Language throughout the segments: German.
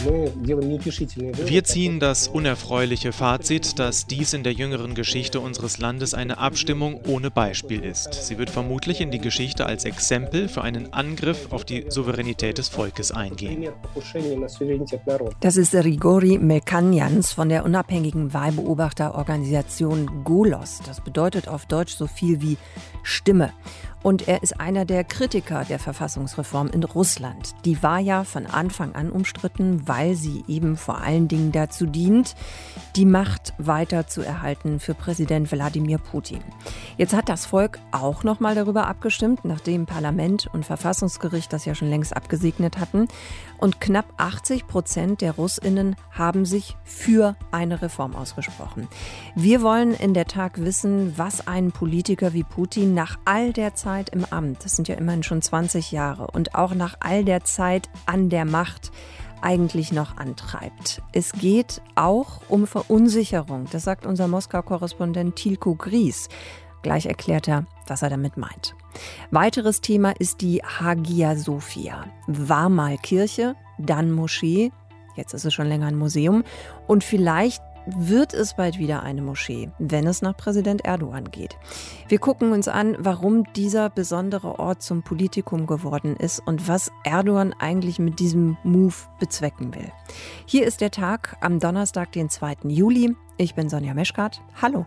Wir ziehen das unerfreuliche Fazit, dass dies in der jüngeren Geschichte unseres Landes eine Abstimmung ohne Beispiel ist. Sie wird vermutlich in die Geschichte als Exempel für einen Angriff auf die Souveränität des Volkes eingehen. Das ist Grigori Melkanjans von der unabhängigen Wahlbeobachterorganisation Golos. Das bedeutet auf Deutsch so viel wie Stimme. Und er ist einer der Kritiker der Verfassungsreform in Russland. Die war ja von Anfang an umstritten, weil sie eben vor allen Dingen dazu dient, die Macht weiter zu erhalten für Präsident Wladimir Putin. Jetzt hat das Volk auch noch mal darüber abgestimmt, nachdem Parlament und Verfassungsgericht das ja schon längst abgesegnet hatten. Und knapp 80% der RussInnen haben sich für eine Reform ausgesprochen. Wir wollen in der Tag wissen, was einen Politiker wie Putin nach all der Zeit im Amt, das sind ja immerhin schon 20 Jahre, und auch nach all der Zeit an der Macht eigentlich noch antreibt. Es geht auch um Verunsicherung, das sagt unser Moskau-Korrespondent Tilko Gries. Gleich erklärt er, was er damit meint. Weiteres Thema ist die Hagia Sophia. War mal Kirche, dann Moschee, jetzt ist es schon länger ein Museum und vielleicht wird es bald wieder eine Moschee, wenn es nach Präsident Erdogan geht. Wir gucken uns an, warum dieser besondere Ort zum Politikum geworden ist und was Erdogan eigentlich mit diesem Move bezwecken will. Hier ist der Tag am Donnerstag, den 2. Juli. Ich bin Sonja Meschkat. Hallo.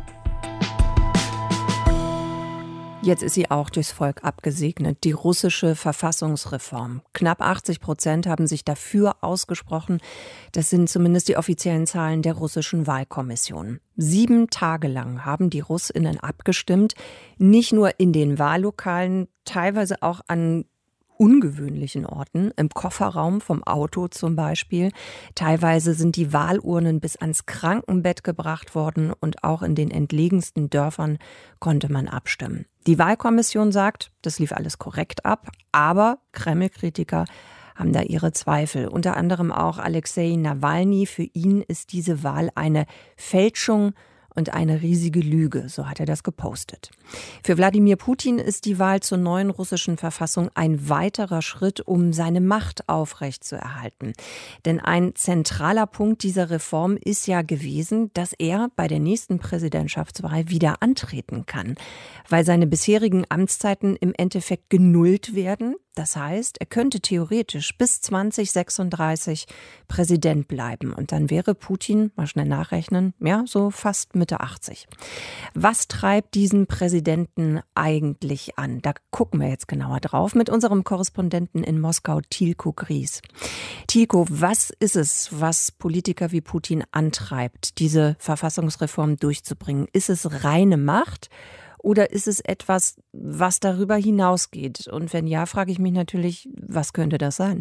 Jetzt ist sie auch durchs Volk abgesegnet, die russische Verfassungsreform. Knapp 80% haben sich dafür ausgesprochen. Das sind zumindest die offiziellen Zahlen der russischen Wahlkommission. 7 Tage lang haben die RussInnen abgestimmt, nicht nur in den Wahllokalen, teilweise auch an ungewöhnlichen Orten, im Kofferraum vom Auto zum Beispiel. Teilweise sind die Wahlurnen bis ans Krankenbett gebracht worden und auch in den entlegensten Dörfern konnte man abstimmen. Die Wahlkommission sagt, das lief alles korrekt ab, aber Kreml-Kritiker haben da ihre Zweifel. Unter anderem auch Alexei Nawalny. Für ihn ist diese Wahl eine Fälschung und eine riesige Lüge, so hat er das gepostet. Für Wladimir Putin ist die Wahl zur neuen russischen Verfassung ein weiterer Schritt, um seine Macht aufrechtzuerhalten. Denn ein zentraler Punkt dieser Reform ist ja gewesen, dass er bei der nächsten Präsidentschaftswahl wieder antreten kann, weil seine bisherigen Amtszeiten im Endeffekt genullt werden. Das heißt, er könnte theoretisch bis 2036 Präsident bleiben. Und dann wäre Putin, mal schnell nachrechnen, ja, so fast Mitte 80. Was treibt diesen Präsidenten eigentlich an? Da gucken wir jetzt genauer drauf mit unserem Korrespondenten in Moskau, Tilko Gries. Tilko, was ist es, was Politiker wie Putin antreibt, diese Verfassungsreform durchzubringen? Ist es reine Macht? Oder ist es etwas, was darüber hinausgeht? Und wenn ja, frage ich mich natürlich, was könnte das sein?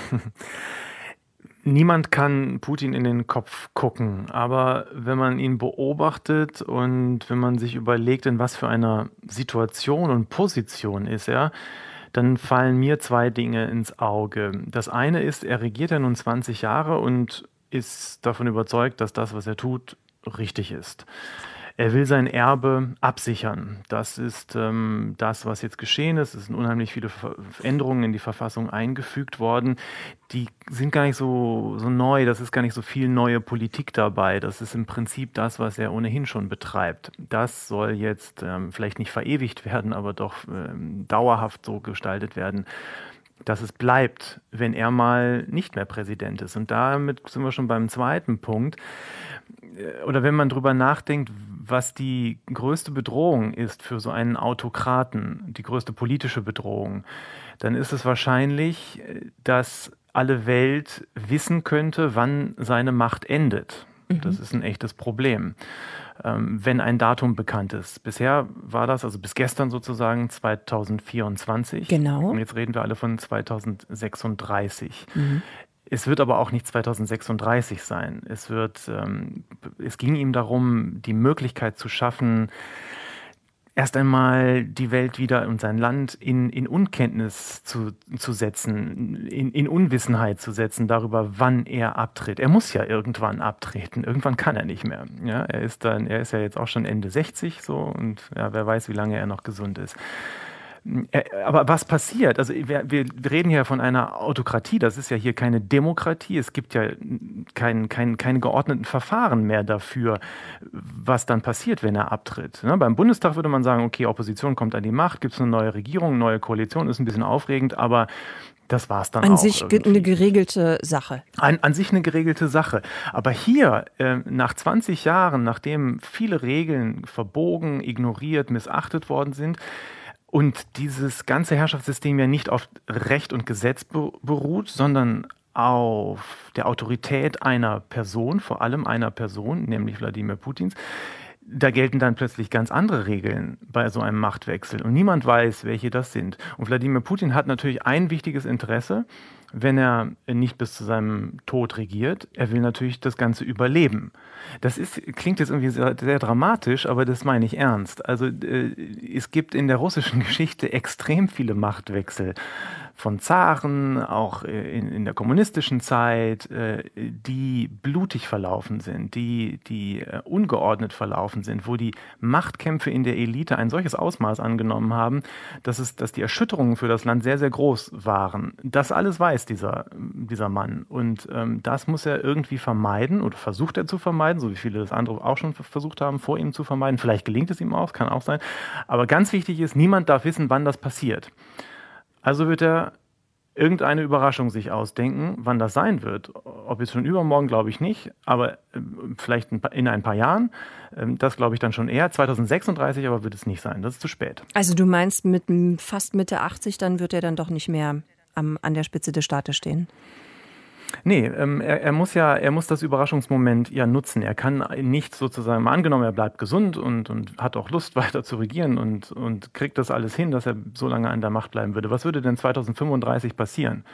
Niemand kann Putin in den Kopf gucken, aber wenn man ihn beobachtet und wenn man sich überlegt, in was für einer Situation und Position ist er, dann fallen mir 2 Dinge ins Auge. Das eine ist, er regiert ja nun 20 Jahre und ist davon überzeugt, dass das, was er tut, richtig ist. Er will sein Erbe absichern. Das ist das, was jetzt geschehen ist. Es sind unheimlich viele Änderungen in die Verfassung eingefügt worden. Die sind gar nicht so neu. Das ist gar nicht so viel neue Politik dabei. Das ist im Prinzip das, was er ohnehin schon betreibt. Das soll jetzt vielleicht nicht verewigt werden, aber doch dauerhaft so gestaltet werden, dass es bleibt, wenn er mal nicht mehr Präsident ist. Und damit sind wir schon beim zweiten Punkt. Oder wenn man drüber nachdenkt, was die größte Bedrohung ist für so einen Autokraten, die größte politische Bedrohung, dann ist es wahrscheinlich, dass alle Welt wissen könnte, wann seine Macht endet. Das ist ein echtes Problem, wenn ein Datum bekannt ist. Bisher war das, also bis gestern sozusagen, 2024. Genau. Und jetzt reden wir alle von 2036. Es wird aber auch nicht 2036 sein. Es ging ihm darum, die Möglichkeit zu schaffen, erst einmal die Welt wieder und sein Land in Unkenntnis zu setzen, in Unwissenheit zu setzen darüber, wann er abtritt. Er muss ja irgendwann abtreten. Irgendwann kann er nicht mehr. Ja, er ist ja jetzt auch schon Ende 60 so und ja, wer weiß, wie lange er noch gesund ist. Aber was passiert? Also wir reden ja von einer Autokratie, das ist ja hier keine Demokratie. Es gibt ja keine geordneten Verfahren mehr dafür, was dann passiert, wenn er abtritt. Ne? Beim Bundestag würde man sagen, okay, Opposition kommt an die Macht, gibt es eine neue Regierung, neue Koalition, ist ein bisschen aufregend, aber das war es dann an auch. An sich irgendwie eine geregelte Sache. An sich eine geregelte Sache. Aber hier, nach 20 Jahren, nachdem viele Regeln verbogen, ignoriert, missachtet worden sind, und dieses ganze Herrschaftssystem ja nicht auf Recht und Gesetz beruht, sondern auf der Autorität einer Person, vor allem einer Person, nämlich Wladimir Putins, da gelten dann plötzlich ganz andere Regeln bei so einem Machtwechsel. Und niemand weiß, welche das sind. Und Wladimir Putin hat natürlich ein wichtiges Interesse, wenn er nicht bis zu seinem Tod regiert. Er will natürlich das Ganze überleben. Klingt jetzt irgendwie sehr, sehr dramatisch, aber das meine ich ernst. Also es gibt in der russischen Geschichte extrem viele Machtwechsel von Zaren, auch in der kommunistischen Zeit, die blutig verlaufen sind, die ungeordnet verlaufen sind, wo die Machtkämpfe in der Elite ein solches Ausmaß angenommen haben, dass die Erschütterungen für das Land sehr, sehr groß waren. Das alles weiß dieser Mann. Und das muss er irgendwie vermeiden oder versucht er zu vermeiden, so wie viele das andere auch schon versucht haben, vor ihm zu vermeiden. Vielleicht gelingt es ihm auch, kann auch sein. Aber ganz wichtig ist, niemand darf wissen, wann das passiert. Also wird er irgendeine Überraschung sich ausdenken, wann das sein wird. Ob jetzt schon übermorgen, glaube ich nicht, aber vielleicht in ein paar Jahren. Das glaube ich dann schon eher. 2036 aber wird es nicht sein, das ist zu spät. Also du meinst, mit fast Mitte 80, dann wird er dann doch nicht mehr an der Spitze des Staates stehen? Nee, er muss das Überraschungsmoment ja nutzen. Er kann nicht sozusagen, mal angenommen, er bleibt gesund und hat auch Lust, weiter zu regieren und kriegt das alles hin, dass er so lange an der Macht bleiben würde. Was würde denn 2035 passieren?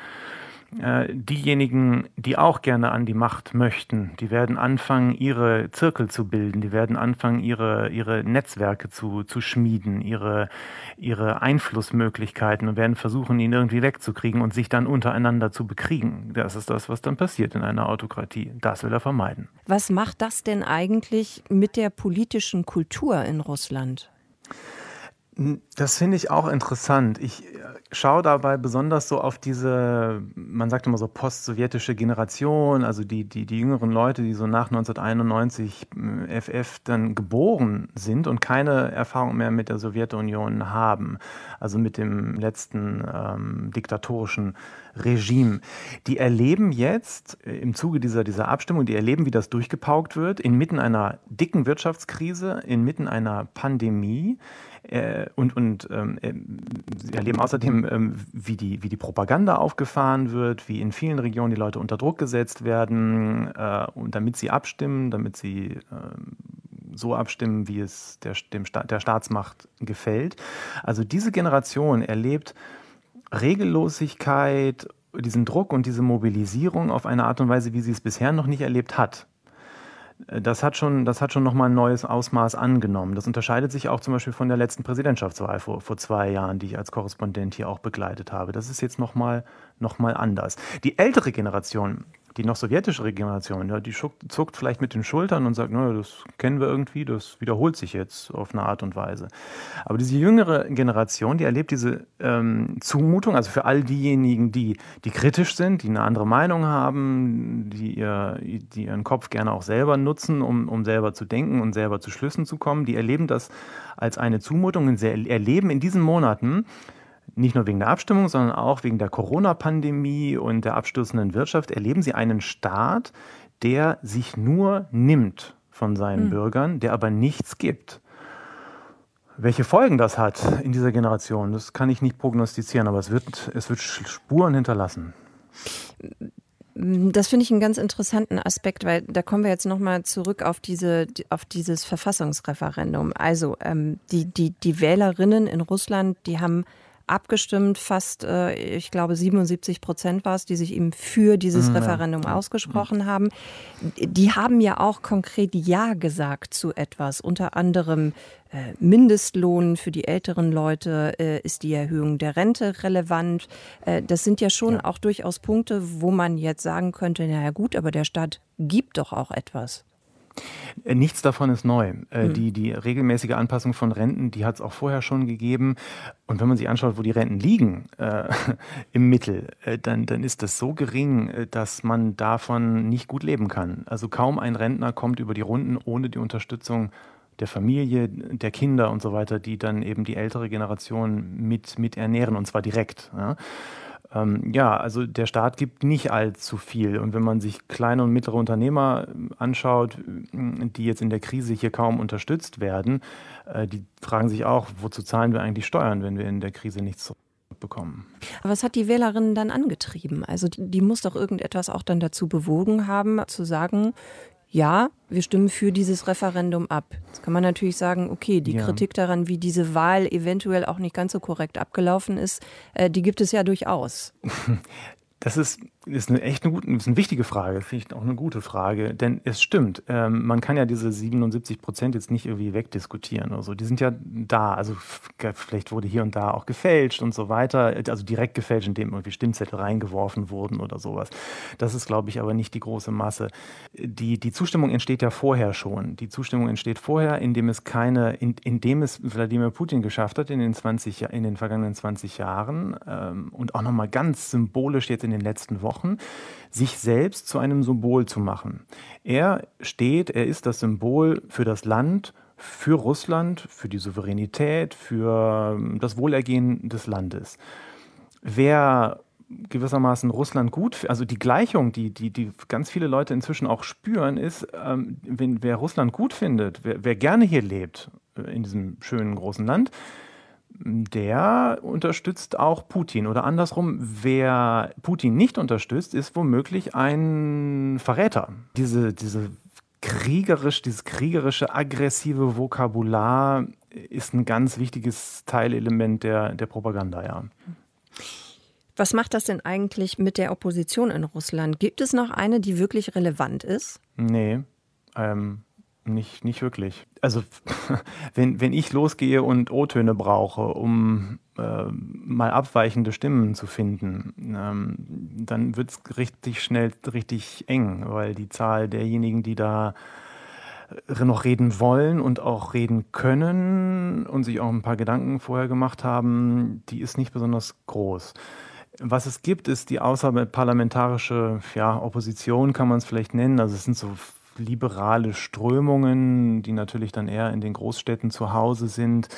Diejenigen, die auch gerne an die Macht möchten, die werden anfangen, ihre Zirkel zu bilden, die werden anfangen, ihre Netzwerke zu schmieden, ihre Einflussmöglichkeiten und werden versuchen, ihn irgendwie wegzukriegen und sich dann untereinander zu bekriegen. Das ist das, was dann passiert in einer Autokratie. Das will er vermeiden. Was macht das denn eigentlich mit der politischen Kultur in Russland? Das finde ich auch interessant. Ich schaue dabei besonders so auf diese, man sagt immer so post-sowjetische Generation, also die jüngeren Leute, die so nach 1991 FF dann geboren sind und keine Erfahrung mehr mit der Sowjetunion haben, also mit dem letzten diktatorischen Regime. Die erleben jetzt im Zuge dieser Abstimmung, die erleben, wie das durchgepaukt wird, inmitten einer dicken Wirtschaftskrise, inmitten einer Pandemie. Sie erleben außerdem, wie die Propaganda aufgefahren wird, wie in vielen Regionen die Leute unter Druck gesetzt werden, und damit sie abstimmen, damit sie so abstimmen, wie es der Staatsmacht gefällt. Also diese Generation erlebt Regellosigkeit, diesen Druck und diese Mobilisierung auf eine Art und Weise, wie sie es bisher noch nicht erlebt hat. Das hat schon nochmal ein neues Ausmaß angenommen. Das unterscheidet sich auch zum Beispiel von der letzten Präsidentschaftswahl vor 2 Jahren, die ich als Korrespondent hier auch begleitet habe. Das ist jetzt nochmal anders. Die ältere Generation, die noch sowjetische Generation, ja, die zuckt vielleicht mit den Schultern und sagt, naja, das kennen wir irgendwie, das wiederholt sich jetzt auf eine Art und Weise. Aber diese jüngere Generation, die erlebt diese Zumutung, also für all diejenigen, die kritisch sind, die eine andere Meinung haben, die ihren Kopf gerne auch selber nutzen, um selber zu denken und selber zu Schlüssen zu kommen, die erleben das als eine Zumutung und sie erleben in diesen Monaten, nicht nur wegen der Abstimmung, sondern auch wegen der Corona-Pandemie und der abstürzenden Wirtschaft, erleben sie einen Staat, der sich nur nimmt von seinen Bürgern, der aber nichts gibt. Welche Folgen das hat in dieser Generation, das kann ich nicht prognostizieren, aber es wird Spuren hinterlassen. Das finde ich einen ganz interessanten Aspekt, weil da kommen wir jetzt nochmal zurück auf dieses Verfassungsreferendum. Also die Wählerinnen in Russland, die haben abgestimmt, fast, ich glaube 77% war es, die sich eben für dieses Referendum ausgesprochen haben. Die haben ja auch konkret Ja gesagt zu etwas, unter anderem Mindestlohn für die älteren Leute, ist die Erhöhung der Rente relevant. Das sind ja schon auch durchaus Punkte, wo man jetzt sagen könnte, naja gut, aber der Staat gibt doch auch etwas. Nichts davon ist neu. Die regelmäßige Anpassung von Renten, die hat es auch vorher schon gegeben. Und wenn man sich anschaut, wo die Renten liegen im Mittel, dann ist das so gering, dass man davon nicht gut leben kann. Also kaum ein Rentner kommt über die Runden ohne die Unterstützung der Familie, der Kinder und so weiter, die dann eben die ältere Generation mit ernähren, und zwar direkt. Also der Staat gibt nicht allzu viel. Und wenn man sich kleine und mittlere Unternehmer anschaut, die jetzt in der Krise hier kaum unterstützt werden, die fragen sich auch, wozu zahlen wir eigentlich Steuern, wenn wir in der Krise nichts zurückbekommen. Aber was hat die Wählerinnen dann angetrieben? Also die muss doch irgendetwas auch dann dazu bewogen haben, zu sagen, ja, wir stimmen für dieses Referendum ab. Jetzt kann man natürlich sagen, okay, die Kritik daran, wie diese Wahl eventuell auch nicht ganz so korrekt abgelaufen ist, die gibt es ja durchaus. Das ist eine wichtige Frage, das finde ich auch eine gute Frage, denn es stimmt, man kann ja diese 77% jetzt nicht irgendwie wegdiskutieren oder so, die sind ja da, also vielleicht wurde hier und da auch gefälscht und so weiter, also direkt gefälscht, indem irgendwie Stimmzettel reingeworfen wurden oder sowas. Das ist, glaube ich, aber nicht die große Masse. Die Zustimmung entsteht ja vorher schon. Die Zustimmung entsteht vorher, indem es Wladimir Putin geschafft hat in den vergangenen 20 Jahren und auch nochmal ganz symbolisch jetzt in den letzten Wochen, sich selbst zu einem Symbol zu machen. Er ist das Symbol für das Land, für Russland, für die Souveränität, für das Wohlergehen des Landes. Wer gewissermaßen Russland also die Gleichung, die ganz viele Leute inzwischen auch spüren, ist, wer Russland gut findet, wer gerne hier lebt, in diesem schönen großen Land, der unterstützt auch Putin. Oder andersrum, wer Putin nicht unterstützt, ist womöglich ein Verräter. Dieses kriegerische, aggressive Vokabular ist ein ganz wichtiges Teilelement der Propaganda, ja. Was macht das denn eigentlich mit der Opposition in Russland? Gibt es noch eine, die wirklich relevant ist? Nee, nicht wirklich. Also wenn ich losgehe und O-Töne brauche, um mal abweichende Stimmen zu finden, dann wird es richtig schnell richtig eng, weil die Zahl derjenigen, die da noch reden wollen und auch reden können und sich auch ein paar Gedanken vorher gemacht haben, die ist nicht besonders groß. Was es gibt, ist die außerparlamentarische Opposition, kann man es vielleicht nennen. Also es sind so liberale Strömungen, die natürlich dann eher in den Großstädten zu Hause sind.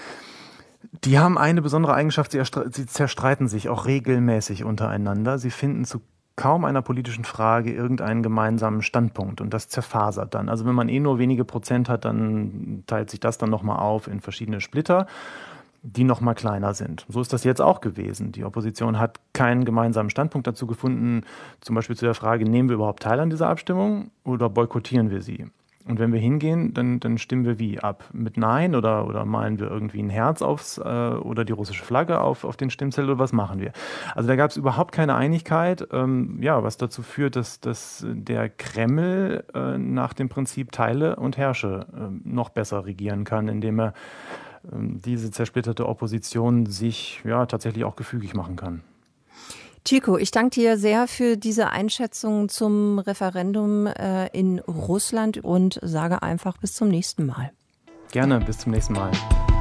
Die haben eine besondere Eigenschaft, sie zerstreiten sich auch regelmäßig untereinander. Sie finden zu kaum einer politischen Frage irgendeinen gemeinsamen Standpunkt und das zerfasert dann. Also wenn man nur wenige Prozent hat, dann teilt sich das dann nochmal auf in verschiedene Splitter, die noch mal kleiner sind. So ist das jetzt auch gewesen. Die Opposition hat keinen gemeinsamen Standpunkt dazu gefunden, zum Beispiel zu der Frage, nehmen wir überhaupt teil an dieser Abstimmung oder boykottieren wir sie? Und wenn wir hingehen, dann stimmen wir wie ab? Mit Nein oder malen wir irgendwie ein Herz oder die russische Flagge auf den Stimmzettel oder was machen wir? Also da gab es überhaupt keine Einigkeit, was dazu führt, dass der Kreml nach dem Prinzip Teile und Herrsche noch besser regieren kann, indem er diese zersplitterte Opposition sich tatsächlich auch gefügig machen kann. Chico, ich danke dir sehr für diese Einschätzung zum Referendum in Russland und sage einfach bis zum nächsten Mal. Gerne, bis zum nächsten Mal.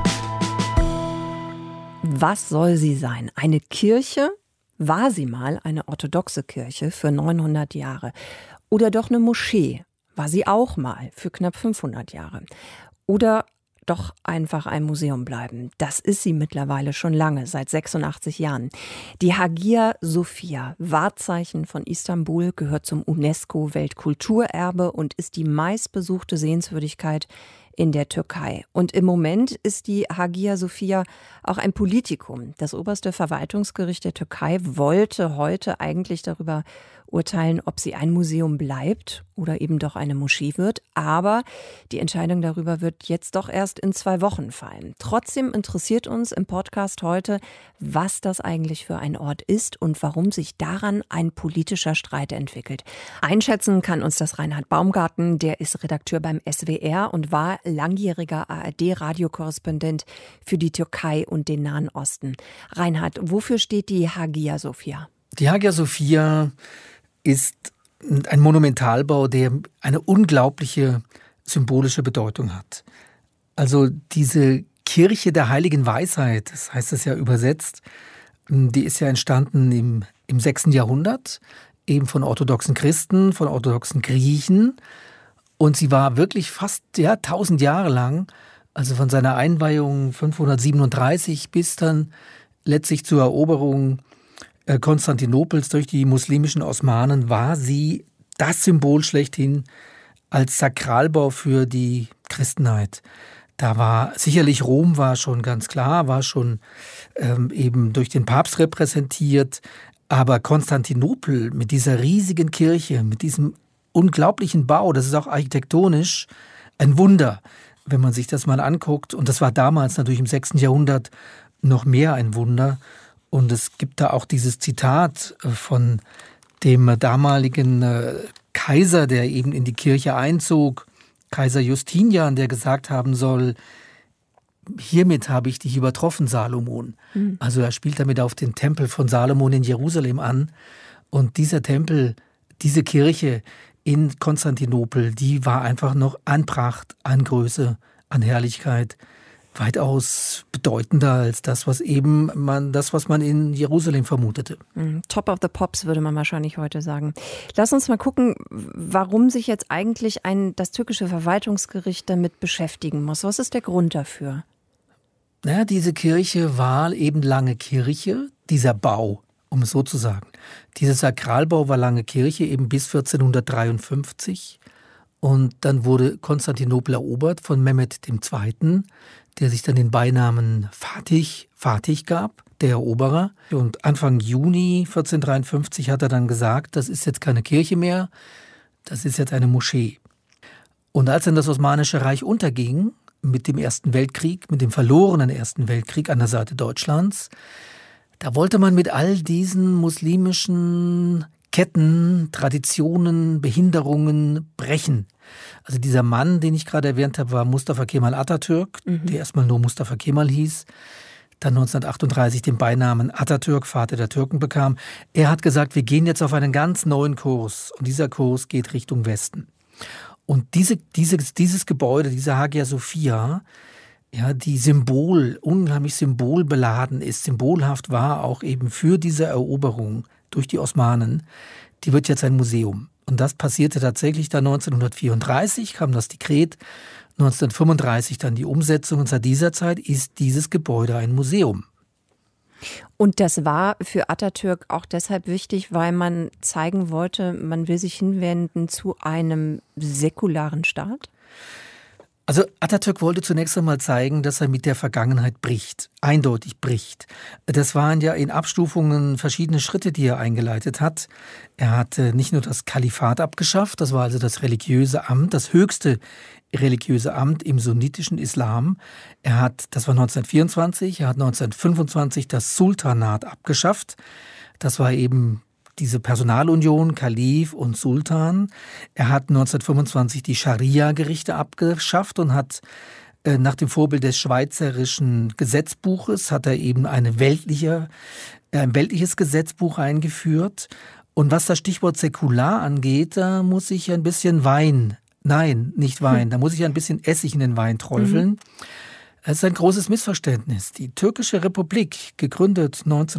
Was soll sie sein? Eine Kirche? War sie mal eine orthodoxe Kirche für 900 Jahre? Oder doch eine Moschee? War sie auch mal für knapp 500 Jahre? Oder doch einfach ein Museum bleiben. Das ist sie mittlerweile schon lange, seit 86 Jahren. Die Hagia Sophia, Wahrzeichen von Istanbul, gehört zum UNESCO-Weltkulturerbe und ist die meistbesuchte Sehenswürdigkeit in der Türkei. Und im Moment ist die Hagia Sophia auch ein Politikum. Das oberste Verwaltungsgericht der Türkei wollte heute eigentlich darüber urteilen, ob sie ein Museum bleibt oder eben doch eine Moschee wird. Aber die Entscheidung darüber wird jetzt doch erst in 2 Wochen fallen. Trotzdem interessiert uns im Podcast heute, was das eigentlich für ein Ort ist und warum sich daran ein politischer Streit entwickelt. Einschätzen kann uns das Reinhard Baumgarten, der ist Redakteur beim SWR und war langjähriger ARD-Radiokorrespondent für die Türkei und den Nahen Osten. Reinhard, wofür steht die Hagia Sophia? Die Hagia Sophia ist ein Monumentalbau, der eine unglaubliche symbolische Bedeutung hat. Also diese Kirche der Heiligen Weisheit, das heißt es ja übersetzt, die ist ja entstanden im 6. Jahrhundert, eben von orthodoxen Christen, von orthodoxen Griechen. Und sie war wirklich fast 1000 Jahre lang, also von seiner Einweihung 537 bis dann letztlich zur Eroberung Konstantinopels durch die muslimischen Osmanen, war sie das Symbol schlechthin als Sakralbau für die Christenheit. Da war sicherlich Rom war schon ganz klar, war schon eben durch den Papst repräsentiert, aber Konstantinopel mit dieser riesigen Kirche, mit diesem unglaublichen Bau, das ist auch architektonisch ein Wunder, wenn man sich das mal anguckt. Und das war damals natürlich im 6. Jahrhundert noch mehr ein Wunder. Und es gibt da auch dieses Zitat von dem damaligen Kaiser, der eben in die Kirche einzog, Kaiser Justinian, der gesagt haben soll, hiermit habe ich dich übertroffen, Salomon. Also er spielt damit auf den Tempel von Salomon in Jerusalem an. Und dieser Tempel, diese Kirche in Konstantinopel, die war einfach noch an Pracht, an Größe, an Herrlichkeit weitaus bedeutender als das, was man in Jerusalem vermutete. Top of the Pops, würde man wahrscheinlich heute sagen. Lass uns mal gucken, warum sich jetzt eigentlich das türkische Verwaltungsgericht damit beschäftigen muss. Was ist der Grund dafür? Naja, diese Kirche war eben lange Kirche, dieser Bau, um es so zu sagen. Dieser Sakralbau war lange Kirche, eben bis 1453. Und dann wurde Konstantinopel erobert von Mehmed II., der sich dann den Beinamen Fatih gab, der Eroberer. Und Anfang Juni 1453 hat er dann gesagt, das ist jetzt keine Kirche mehr, das ist jetzt eine Moschee. Und als dann das Osmanische Reich unterging, mit dem Ersten Weltkrieg, mit dem verlorenen Ersten Weltkrieg an der Seite Deutschlands, da wollte man mit all diesen muslimischen Ketten, Traditionen, Behinderungen brechen. Also dieser Mann, den ich gerade erwähnt habe, war Mustafa Kemal Atatürk, der erstmal nur Mustafa Kemal hieß, dann 1938 den Beinamen Atatürk, Vater der Türken, bekam. Er hat gesagt, wir gehen jetzt auf einen ganz neuen Kurs und dieser Kurs geht Richtung Westen. Und dieses Gebäude, diese Hagia Sophia, ja, die unheimlich symbolbeladen ist, symbolhaft war auch eben für diese Eroberung durch die Osmanen, die wird jetzt ein Museum. Und das passierte tatsächlich dann 1934, kam das Dekret, 1935 dann die Umsetzung und seit dieser Zeit ist dieses Gebäude ein Museum. Und das war für Atatürk auch deshalb wichtig, weil man zeigen wollte, man will sich hinwenden zu einem säkularen Staat? Also Atatürk wollte zunächst einmal zeigen, dass er mit der Vergangenheit bricht, eindeutig bricht. Das waren ja in Abstufungen verschiedene Schritte, die er eingeleitet hat. Er hat nicht nur das Kalifat abgeschafft, das war also das religiöse Amt, das höchste religiöse Amt im sunnitischen Islam. Das war 1924, er hat 1925 das Sultanat abgeschafft. Das war eben diese Personalunion, Kalif und Sultan. Er hat 1925 die Scharia-Gerichte abgeschafft und hat nach dem Vorbild des schweizerischen Gesetzbuches hat er eben ein weltliches Gesetzbuch eingeführt. Und was das Stichwort säkular angeht, da muss ich ein bisschen da muss ich ein bisschen Essig in den Wein träufeln. Es ist ein großes Missverständnis. Die Türkische Republik, gegründet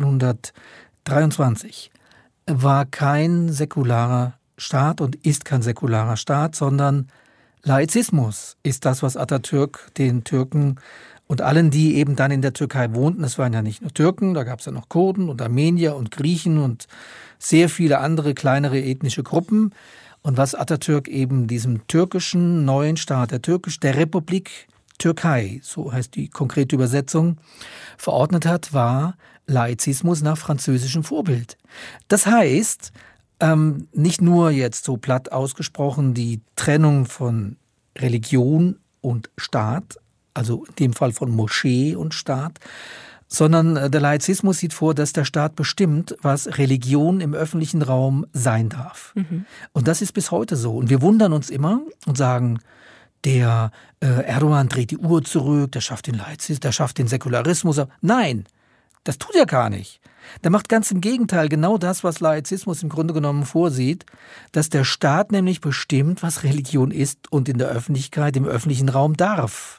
1923, war kein säkularer Staat und ist kein säkularer Staat, sondern Laizismus ist das, was Atatürk den Türken und allen, die eben dann in der Türkei wohnten, es waren ja nicht nur Türken, da gab es ja noch Kurden und Armenier und Griechen und sehr viele andere kleinere ethnische Gruppen. Und was Atatürk eben diesem türkischen neuen Staat, der Republik Türkei, so heißt die konkrete Übersetzung, verordnet hat, war Laizismus nach französischem Vorbild. Das heißt, nicht nur jetzt so platt ausgesprochen die Trennung von Religion und Staat, also in dem Fall von Moschee und Staat, sondern der Laizismus sieht vor, dass der Staat bestimmt, was Religion im öffentlichen Raum sein darf. Und das ist bis heute so. Und wir wundern uns immer und sagen, der Erdogan dreht die Uhr zurück, der schafft den Laizismus, der schafft den Säkularismus. Nein, Das tut er gar nicht. Der macht ganz im Gegenteil genau das, was Laizismus im Grunde genommen vorsieht, dass der Staat nämlich bestimmt, was Religion ist und in der Öffentlichkeit, im öffentlichen Raum darf.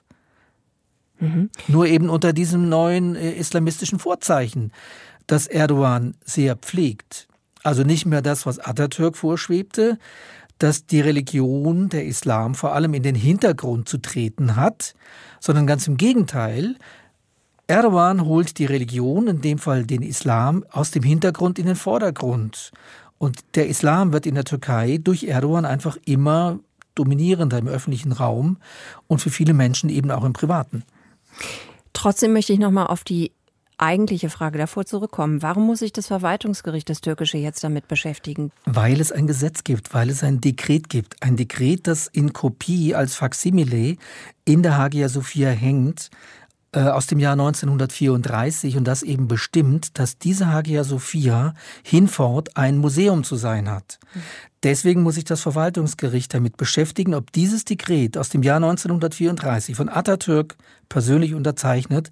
Nur eben unter diesem neuen islamistischen Vorzeichen, das Erdogan sehr pflegt. Also nicht mehr das, was Atatürk vorschwebte, dass die Religion, der Islam, vor allem in den Hintergrund zu treten hat, sondern ganz im Gegenteil. Erdogan holt die Religion, in dem Fall den Islam, aus dem Hintergrund in den Vordergrund. Und der Islam wird in der Türkei durch Erdogan einfach immer dominierender im öffentlichen Raum und für viele Menschen eben auch im Privaten. Trotzdem möchte ich nochmal auf die eigentliche Frage davor zurückkommen. Warum muss sich das Verwaltungsgericht, das Türkische, jetzt damit beschäftigen? Weil es ein Gesetz gibt, weil es ein Dekret gibt. Ein Dekret, das in Kopie als Faksimile in der Hagia Sophia hängt, aus dem Jahr 1934 und das eben bestimmt, dass diese Hagia Sophia hinfort ein Museum zu sein hat. Deswegen muss sich das Verwaltungsgericht damit beschäftigen, ob dieses Dekret aus dem Jahr 1934 von Atatürk persönlich unterzeichnet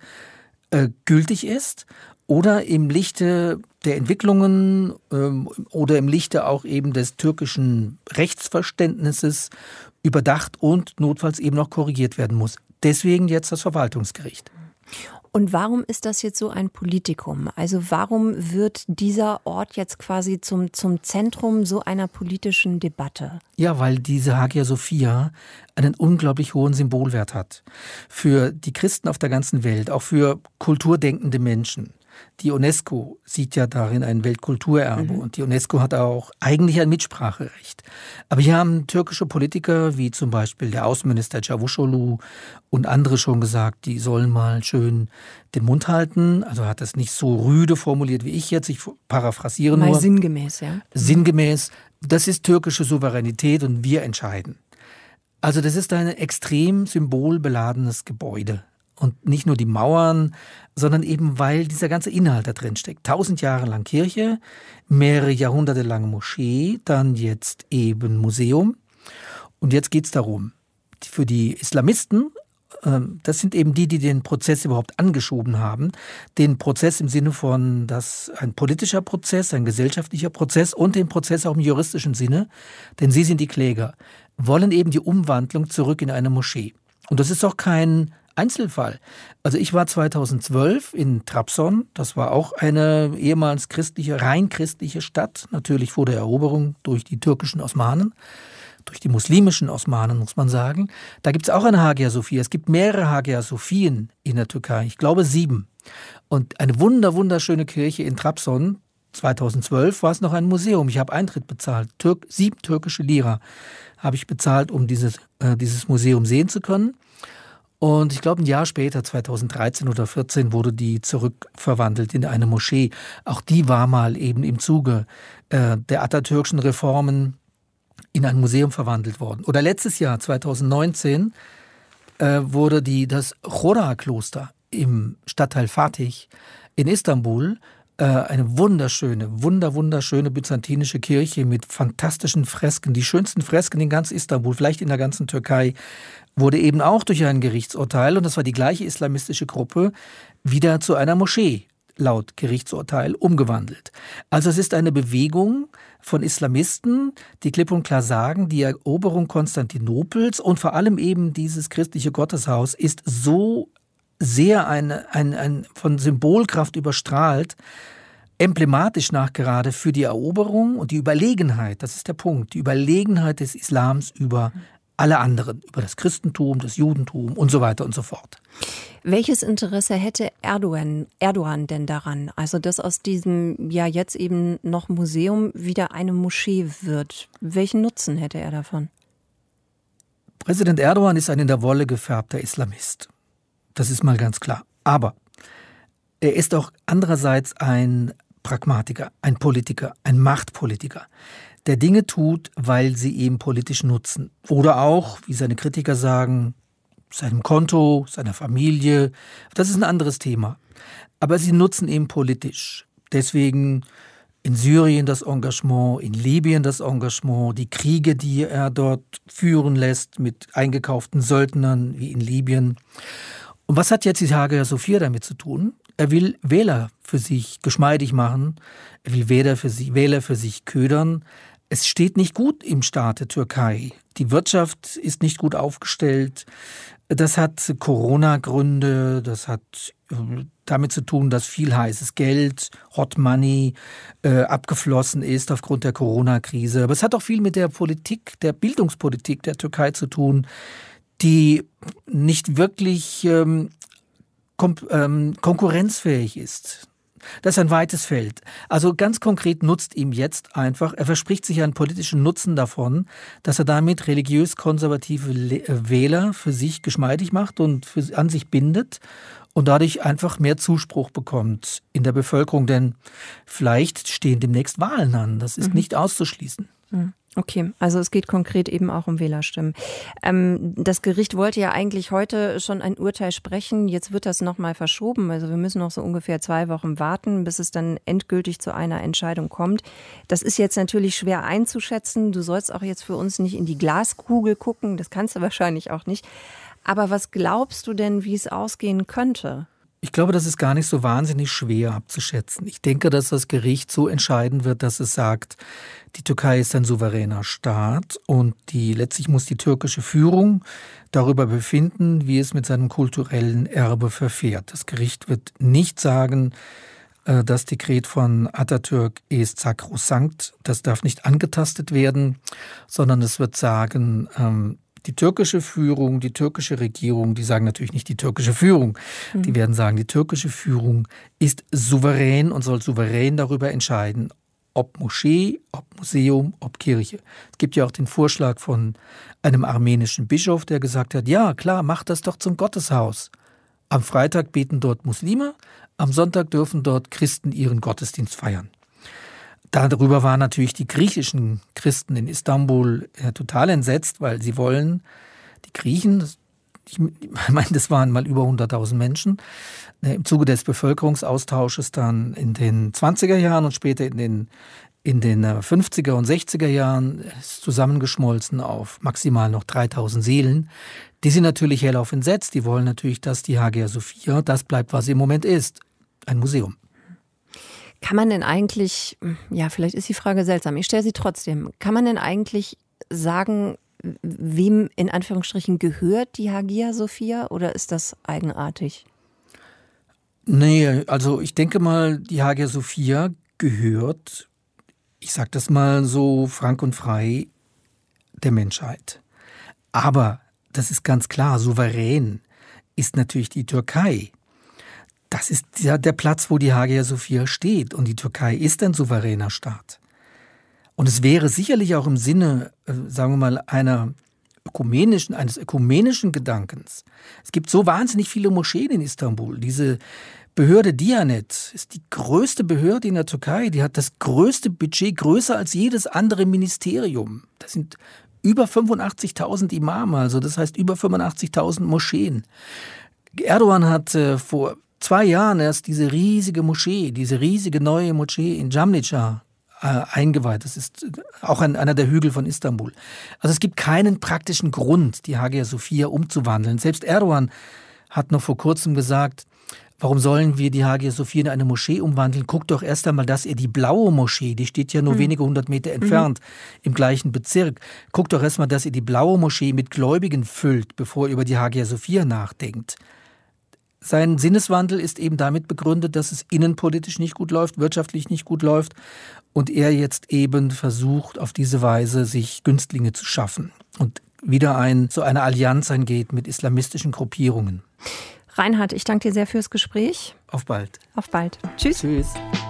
gültig ist oder im Lichte der Entwicklungen oder im Lichte auch eben des türkischen Rechtsverständnisses überdacht und notfalls eben noch korrigiert werden muss. Deswegen jetzt das Verwaltungsgericht. Und warum ist das jetzt so ein Politikum? Also warum wird dieser Ort jetzt quasi zum Zentrum so einer politischen Debatte? Ja, weil diese Hagia Sophia einen unglaublich hohen Symbolwert hat. Für die Christen auf der ganzen Welt, auch für kulturdenkende Menschen. Die UNESCO sieht ja darin ein Weltkulturerbe und die UNESCO hat auch eigentlich ein Mitspracherecht. Aber hier haben türkische Politiker, wie zum Beispiel der Außenminister Çavuşoğlu und andere schon gesagt, die sollen mal schön den Mund halten. Also hat das nicht so rüde formuliert wie ich jetzt, ich paraphrasiere nur. Mal sinngemäß, ja. Sinngemäß, das ist türkische Souveränität und wir entscheiden. Also das ist ein extrem symbolbeladenes Gebäude. Und nicht nur die Mauern, sondern eben, weil dieser ganze Inhalt da drin steckt. 1000 Jahre lang Kirche, mehrere Jahrhunderte lange Moschee, dann jetzt eben Museum. Und jetzt geht es darum, für die Islamisten, das sind eben die den Prozess überhaupt angeschoben haben, den Prozess im Sinne von, dass ein politischer Prozess, ein gesellschaftlicher Prozess und den Prozess auch im juristischen Sinne, denn sie sind die Kläger, wollen eben die Umwandlung zurück in eine Moschee. Und das ist auch kein Einzelfall. Also ich war 2012 in Trabzon, das war auch eine ehemals christliche, rein christliche Stadt, natürlich vor der Eroberung durch die türkischen Osmanen, durch die muslimischen Osmanen, muss man sagen. Da gibt es auch eine Hagia Sophia. Es gibt mehrere Hagia Sophien in der Türkei, ich glaube 7. Und eine wunderschöne Kirche in Trabzon. 2012 war es noch ein Museum. Ich habe Eintritt bezahlt. 7 türkische Lira habe ich bezahlt, um dieses Museum sehen zu können. Und ich glaube, ein Jahr später, 2013 oder 2014, wurde die zurückverwandelt in eine Moschee. Auch die war mal eben im Zuge der atatürkischen Reformen in ein Museum verwandelt worden. Oder letztes Jahr, 2019, wurde das Chora-Kloster im Stadtteil Fatih in Istanbul, eine wunderschöne byzantinische Kirche mit fantastischen Fresken, die schönsten Fresken in ganz Istanbul, vielleicht in der ganzen Türkei, wurde eben auch durch ein Gerichtsurteil, und das war die gleiche islamistische Gruppe, wieder zu einer Moschee, laut Gerichtsurteil, umgewandelt. Also es ist eine Bewegung von Islamisten, die klipp und klar sagen, die Eroberung Konstantinopels und vor allem eben dieses christliche Gotteshaus ist so sehr von Symbolkraft überstrahlt, emblematisch nachgerade für die Eroberung und die Überlegenheit, das ist der Punkt, die Überlegenheit des Islams über alle anderen, über das Christentum, das Judentum und so weiter und so fort. Welches Interesse hätte Erdogan denn daran, also dass aus diesem ja jetzt eben noch Museum wieder eine Moschee wird? Welchen Nutzen hätte er davon? Präsident Erdogan ist ein in der Wolle gefärbter Islamist. Das ist mal ganz klar. Aber er ist auch andererseits ein Pragmatiker, ein Politiker, ein Machtpolitiker, der Dinge tut, weil sie ihm politisch nutzen. Oder auch, wie seine Kritiker sagen, seinem Konto, seiner Familie. Das ist ein anderes Thema. Aber sie nutzen ihn politisch. Deswegen in Syrien das Engagement, in Libyen das Engagement, die Kriege, die er dort führen lässt mit eingekauften Söldnern wie in Libyen. Und was hat jetzt die Hagia Sophia damit zu tun? Er will Wähler für sich geschmeidig machen, er will Wähler für sich ködern. Es steht nicht gut im Staat der Türkei. Die Wirtschaft ist nicht gut aufgestellt. Das hat Corona-Gründe, das hat damit zu tun, dass viel heißes Geld, Hot Money, abgeflossen ist aufgrund der Corona-Krise. Aber es hat auch viel mit der Politik, der Bildungspolitik der Türkei zu tun, die nicht wirklich konkurrenzfähig ist. Das ist ein weites Feld. Also ganz konkret nutzt ihm jetzt einfach, er verspricht sich einen politischen Nutzen davon, dass er damit religiös-konservative Wähler für sich geschmeidig macht und an sich bindet und dadurch einfach mehr Zuspruch bekommt in der Bevölkerung. Denn vielleicht stehen demnächst Wahlen an. Das ist nicht auszuschließen. Okay, also es geht konkret eben auch um Wählerstimmen. Das Gericht wollte ja eigentlich heute schon ein Urteil sprechen. Jetzt wird das nochmal verschoben. Also wir müssen noch so ungefähr 2 Wochen warten, bis es dann endgültig zu einer Entscheidung kommt. Das ist jetzt natürlich schwer einzuschätzen. Du sollst auch jetzt für uns nicht in die Glaskugel gucken. Das kannst du wahrscheinlich auch nicht. Aber was glaubst du denn, wie es ausgehen könnte? Ich glaube, das ist gar nicht so wahnsinnig schwer abzuschätzen. Ich denke, dass das Gericht so entscheiden wird, dass es sagt, die Türkei ist ein souveräner Staat und letztlich muss die türkische Führung darüber befinden, wie es mit seinem kulturellen Erbe verfährt. Das Gericht wird nicht sagen, das Dekret von Atatürk ist sakrosankt, das darf nicht angetastet werden, sondern es wird sagen, die türkische Führung, die türkische Regierung, die sagen natürlich nicht die türkische Führung, die werden sagen, die türkische Führung ist souverän und soll souverän darüber entscheiden, ob Moschee, ob Museum, ob Kirche. Es gibt ja auch den Vorschlag von einem armenischen Bischof, der gesagt hat, ja klar, macht das doch zum Gotteshaus. Am Freitag beten dort Muslime, am Sonntag dürfen dort Christen ihren Gottesdienst feiern. Darüber waren natürlich die griechischen Christen in Istanbul total entsetzt, weil sie wollen, die Griechen, ich meine, das waren mal über 100.000 Menschen, im Zuge des Bevölkerungsaustausches dann in den 20er Jahren und später in den 50er und 60er Jahren ist zusammengeschmolzen auf maximal noch 3.000 Seelen. Die sind natürlich hellauf entsetzt, die wollen natürlich, dass die Hagia Sophia das bleibt, was sie im Moment ist, ein Museum. Kann man denn eigentlich, ja, vielleicht ist die Frage seltsam, ich stelle sie trotzdem, kann man denn eigentlich sagen, wem in Anführungsstrichen gehört die Hagia Sophia oder ist das eigenartig? Nee, also ich denke mal, die Hagia Sophia gehört, ich sage das mal so frank und frei, der Menschheit. Aber das ist ganz klar, souverän ist natürlich die Türkei. Das ist ja der Platz, wo die Hagia Sophia steht. Und die Türkei ist ein souveräner Staat. Und es wäre sicherlich auch im Sinne, sagen wir mal, eines ökumenischen Gedankens. Es gibt so wahnsinnig viele Moscheen in Istanbul. Diese Behörde Diyanet ist die größte Behörde in der Türkei. Die hat das größte Budget, größer als jedes andere Ministerium. Das sind über 85.000 Imame, also das heißt über 85.000 Moscheen. Erdogan hat vor 2 Jahren erst diese riesige neue Moschee in Jamnica eingeweiht. Das ist auch einer der Hügel von Istanbul. Also es gibt keinen praktischen Grund, die Hagia Sophia umzuwandeln. Selbst Erdogan hat noch vor kurzem gesagt, warum sollen wir die Hagia Sophia in eine Moschee umwandeln? Guckt doch erst einmal, dass ihr die blaue Moschee, die steht ja nur wenige 100 Meter entfernt, im gleichen Bezirk. Guckt doch erst mal, dass ihr die blaue Moschee mit Gläubigen füllt, bevor ihr über die Hagia Sophia nachdenkt. Sein Sinneswandel ist eben damit begründet, dass es innenpolitisch nicht gut läuft, wirtschaftlich nicht gut läuft und er jetzt eben versucht, auf diese Weise sich Günstlinge zu schaffen und wieder so eine Allianz eingeht mit islamistischen Gruppierungen. Reinhard, ich danke dir sehr fürs Gespräch. Auf bald. Auf bald. Tschüss. Tschüss.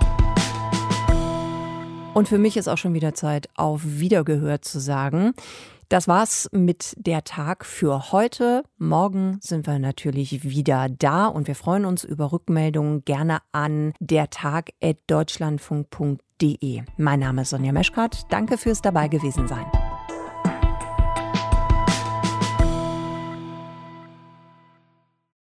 Und für mich ist auch schon wieder Zeit, auf Wiedergehört zu sagen. Das war's mit der Tag für heute. Morgen sind wir natürlich wieder da und wir freuen uns über Rückmeldungen gerne an dertag@deutschlandfunk.de. Mein Name ist Sonja Meschkat. Danke fürs dabei gewesen sein.